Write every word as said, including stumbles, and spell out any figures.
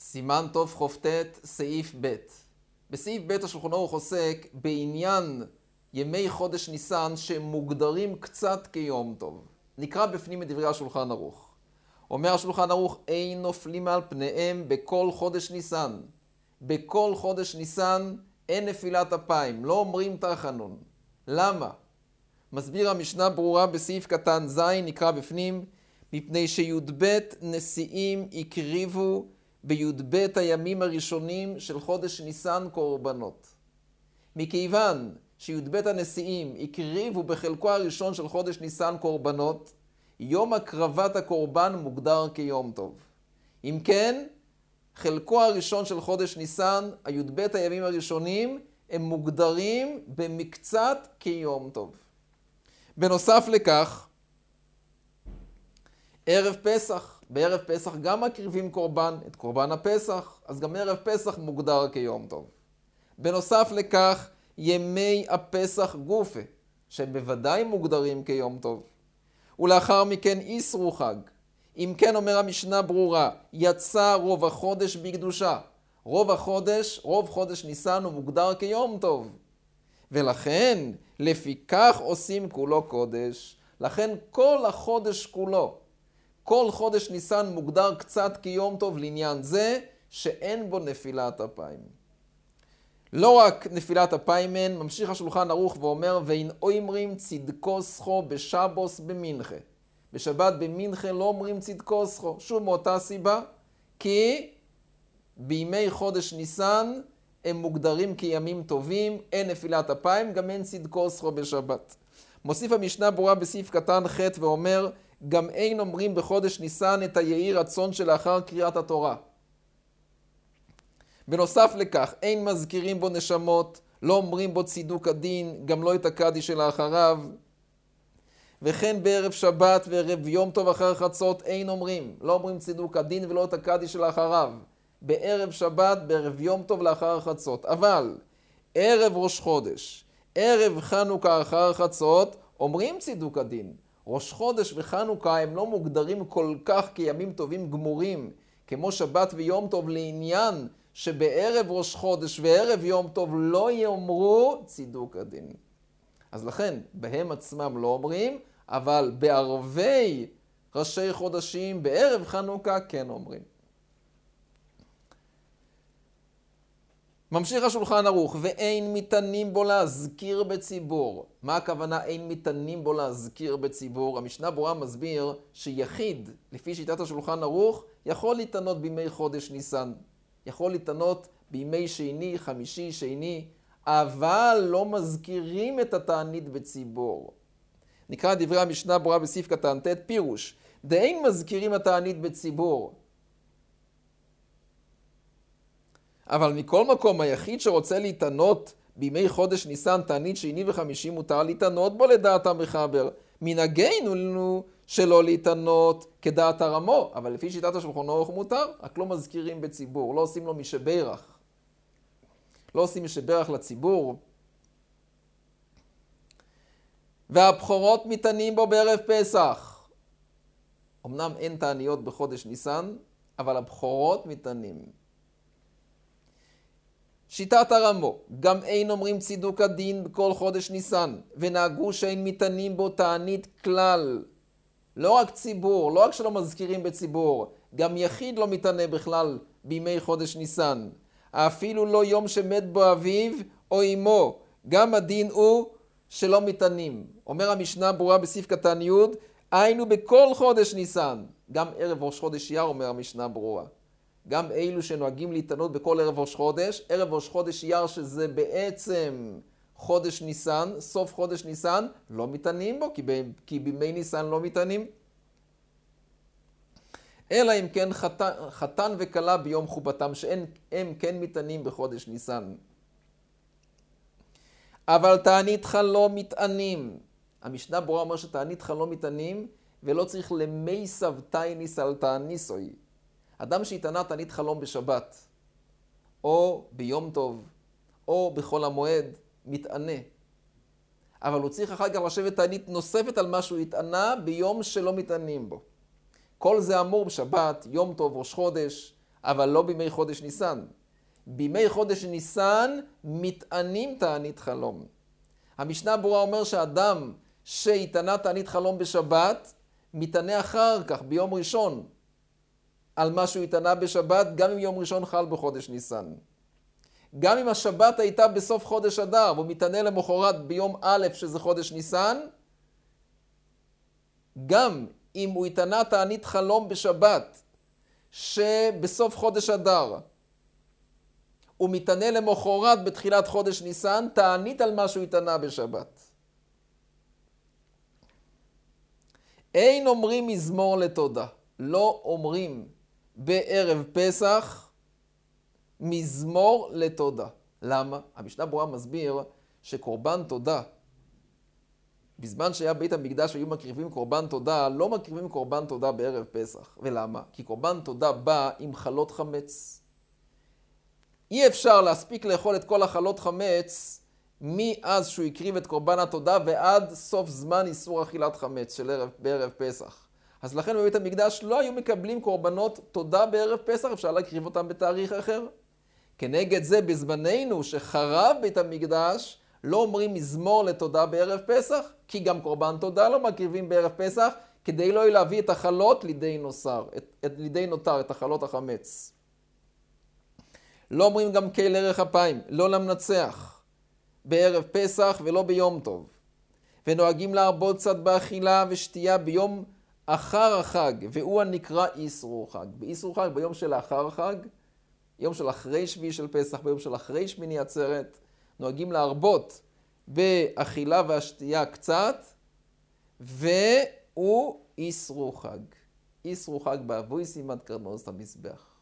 סימן טוב חופטט, סעיף ב'. בסעיף ב' השולחן ערוך עוסק בעניין ימי חודש ניסן שמוגדרים קצת כיום טוב. נקרא בפנים את דברי השולחן ערוך. אומר השולחן ערוך, אין נופלים על פניהם בכל חודש ניסן. בכל חודש ניסן אין נפילת אפיים, לא אומרים תחנון. למה? מסביר המשנה ברורה בסעיף קטן ז', נקרא בפנים, מפני שי"ב נשיאים הקריבו בי"ב הימים הראשונים של חודש ניסן קורבנות. מכיוון שי"ב הנשיאים הקריבו בחלקו הראשון של חודש ניסן קורבנות, יום הקרבת הקורבן מוגדר כיום טוב. אם כן, חלקו הראשון של חודש ניסן, הי"ב הימים הראשונים, הם מוגדרים במקצת כיום טוב. בנוסף לכך, ערב פסח, בערב פסח גם מקריבים קורבן, את קורבן הפסח, אז גם ערב פסח מוגדר כיום טוב. בנוסף לכך, ימי הפסח גופה, שהם בוודאי מוגדרים כיום טוב. ולאחר מכן איסרו חג. אם כן אומר המשנה ברורה, יצא רוב החודש בקדושה. רוב החודש, רוב חודש ניסן הוא מוגדר כיום טוב. ולכן, לפי כך עושים כולו קודש. לכן כל החודש כולו, כל חודש ניסן מוגדר קצת כיום טוב לעניין זה, שאין בו נפילת אפיים. לא רק נפילת אפיים אין, ממשיך השולחן ערוך ואומר, ואין אומרים צדקו סחו בשבוס במנחה. בשבת במנחה לא אומרים צדקו סחו, שוב מאותה סיבה, כי בימי חודש ניסן הם מוגדרים כימים טובים, אין נפילת אפיים, גם אין צדקו סחו בשבת. מוסיף המשנה ברורה בסעיף קטן ח' ואומר, גם אין אומרים בחודש ניסן את היהי רצון שלאחר קריאת התורה. בנוסף לכך, אין מזכירים בו נשמות, לא אומרים בו צידוק הדין, גם לא את הקדי שלאחריו. וכן בערב שבת וערב יום טוב אחר חצות אין אומרים, לא אומרים צידוק הדין ולא את הקדי שלאחריו. בערב שבת, בערב יום טוב לאחר חצות. אבל ערב ראש חודש, ערב חנוכה אחר חצות, אומרים צידוק הדין. ראש חודש וחנוכה הם לא מוגדרים כל כך כימים טובים גמורים, כמו שבת ויום טוב לעניין שבערב ראש חודש וערב יום טוב לא יאמרו צידוק הדין. אז לכן, בהם עצמם לא אומרים, אבל בערבי ראשי חודשים, בערב חנוכה כן אומרים. ממשיך השולחן ערוך, ואין מתנים בו להזכיר בציבור. מה הכוונה אין מתנים בו להזכיר בציבור? המשנה ברורה מסביר שיחיד, לפי שיטת השולחן ערוך, יכול להתנות בימי חודש ניסן. יכול להתנות בימי שני, חמישי, שני, אבל לא מזכירים את התענית בציבור. נקרא דברי המשנה ברורה בסעיף קטן ט' פירוש, דאין מזכירים התענית בציבור. אבל מכל מקום, היחיד שרוצה להתענות בימי חודש ניסן, תענית שני וחמישי, מותר להתענות בו לדעת המחבר. מנהגנו לנו שלא להתענות כדעת הרמו, אבל לפי שיטת השולחן ערוך מותר, רק לא מזכירים בציבור, לא עושים לו משברך. לא עושים משברך לציבור. והבכורות מתענים בו בערב פסח. אמנם אין תעניות בחודש ניסן, אבל הבכורות מתענים. שיטת הרמו, גם אין אומרים צידוק הדין בכל חודש ניסן, ונהגו שאין מתענים בו תענית כלל. לא רק ציבור, לא רק שלא מזכירים בציבור, גם יחיד לא מתענה בכלל בימי חודש ניסן. אפילו לא יום שמת בו אביו או אמו, גם הדין הוא שלא מתענים. אומר המשנה ברורה בסעיף קטן י', היינו בכל חודש ניסן. גם ערב ראש חודש אייר אומר המשנה ברורה. גם אלו שנוהגים להתענות בכל ערב ראש חודש, ערב ראש חודש אייר שזה בעצם חודש ניסן, סוף חודש ניסן, לא מתענים בו, כי, ב, כי בימי ניסן לא מתענים. אלא אם כן חתן, חתן וכלה ביום חופתם, שהם כן מתענים בחודש ניסן. אבל תענית חלום מתענים. המשנה ברורה אומר שתענית חלום מתענים, ולא צריך למי סבתייניס על תעניסוי. אדם שהתענה תענית חלום בשבת, או ביום טוב, או בחול המועד, מתענה. אבל הוא צריך אחר כך לשבת תענית נוספת על מה שהוא התענה ביום שלא מתענים בו. כל זה אמור בשבת, יום טוב, ראש חודש, אבל לא בימי חודש ניסן. בימי חודש ניסן מתענים תענית חלום. המשנה ברורה אומר שאדם שהתענה תענית חלום בשבת, מתענה אחר כך ביום ראשון על מה שהוא התענה בשבת, גם אם יום ראשון חל בחודש ניסן. גם אם השבת הייתה בסוף חודש אדר, והוא מתענה למחרת ביום א' שזה חודש ניסן, גם אם הוא התענה תענית חלום בשבת, שבסוף חודש אדר, הוא מתענה למחרת בתחילת חודש ניסן, תענית על מה שהוא התענה בשבת. אין אומרים מזמור לתודה. לא אומרים בערב פסח מזמור לתודה. למה? המשנה ברורה מסביר שקורבן תודה, בזמן שהיה בית המקדש היו מקריבים קורבן תודה, לא מקריבים קורבן תודה בערב פסח. ולמה? כי קורבן תודה בא עם חלות חמץ. אי אפשר להספיק לאכול את כל החלות חמץ מאז שהוא הקריב את קורבן התודה ועד סוף זמן איסור אכילת חמץ של ערב, בערב פסח. אז לכן בבית המקדש לא היו מקבלים קורבנות תודה בערב פסח, אפשר להקריב אותם בתאריך אחר. כנגד זה בזמננו שחרב בית המקדש, לא אומרים מזמור לתודה בערב פסח, כי גם קורבן תודה לא מקריבים בערב פסח, כדי לא להביא את החלות לידי נוסר, את, את, לידי נותר, את החלות החמץ. לא אומרים גם כלי ערך אפיים, לא למנצח, בערב פסח ולא ביום טוב. ונוהגים להרבות קצת באכילה ושתייה ביום אחר החג, והוא הנקרא איסרו חג. באיסרו חג, ביום של האחר החג, יום של אחרי שביעי של פסח, ביום של אחרי שמיני עצרת, נוהגים להרבות באכילה והשתייה קצת, והוא איסרו חג. איסרו חג באבוי שימת קרנוז המזבח.